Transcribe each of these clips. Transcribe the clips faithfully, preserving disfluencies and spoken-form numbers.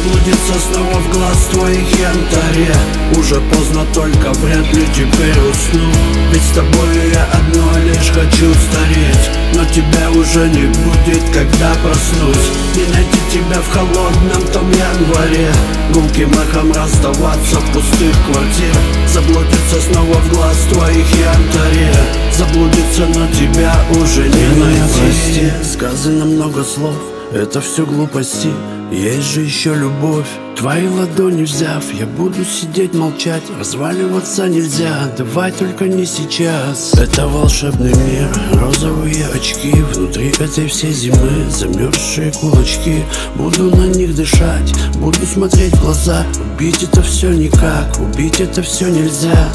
Заблудиться снова в глаз твоих янтаре. Уже поздно, только вряд ли теперь усну. Ведь с тобою я одно лишь хочу стареть. Но тебя уже не будет, когда проснусь. Не найти тебя в холодном том январе. Гулким эхом расставаться в пустых квартир. Заблудиться снова в глаз твоих янтаре. Заблудиться, но тебя уже не найти. Сказано много слов, это все глупости. Есть же еще любовь. Твои ладони взяв, я буду сидеть молчать. Разваливаться нельзя, давай только не сейчас. Это волшебный мир, розовые очки. Внутри этой всей зимы замерзшие кулачки. Буду на них дышать, буду смотреть в глаза. Убить это все никак, убить это все нельзя.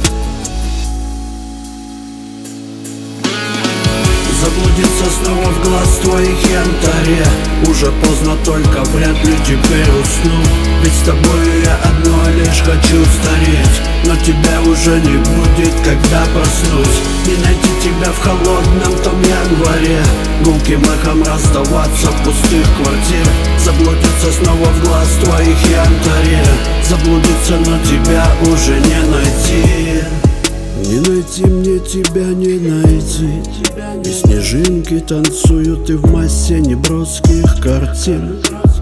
Заблудиться снова в глаз твоих янтаре. Уже поздно, только вряд ли теперь усну. Ведь с тобою я одно лишь хочу стареть. Но тебя уже не будет, когда проснусь. Не найти тебя в холодном том январе. Гулким эхом расставаться в пустых квартир. Заблудиться снова в глаз твоих янтаре. Заблудиться, но тебя уже не найти. Не найти мне тебя, не найти. И снежинки танцуют и в массе неброских картин.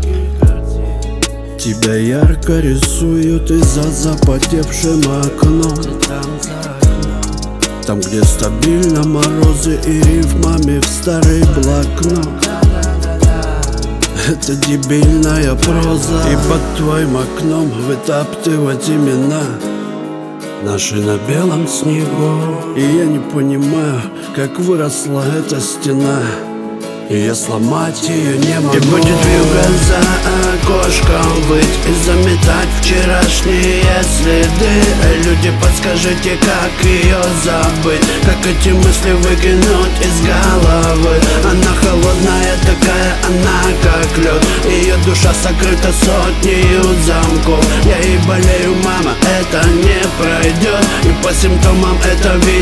Тебя ярко рисуют и за запотевшим окном. Там, где стабильно морозы и рифмами в старый блокнот. Это дебильная проза. И под твоим окном вытаптывать имена наши на белом снегу. И я не понимаю, как выросла эта стена. И я сломать ее не могу. И будет вьюга за окошком выть и заметать вчерашние следы. Люди, подскажите, как ее забыть? Как эти мысли выкинуть из головы? Она холодная такая, она как лед. Ее душа сокрыта сотнею замков. Я и болею, мама, это не пройдет. И по симптомам это видно.